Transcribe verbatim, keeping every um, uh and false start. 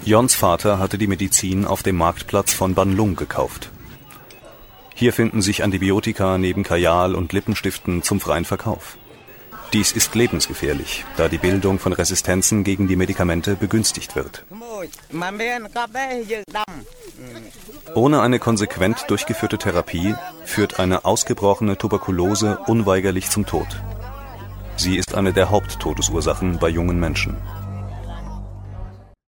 Jons Vater hatte die Medizin auf dem Marktplatz von Banlung gekauft. Hier finden sich Antibiotika neben Kajal und Lippenstiften zum freien Verkauf. Dies ist lebensgefährlich, da die Bildung von Resistenzen gegen die Medikamente begünstigt wird. Ohne eine konsequent durchgeführte Therapie führt eine ausgebrochene Tuberkulose unweigerlich zum Tod. Sie ist eine der Haupttodesursachen bei jungen Menschen.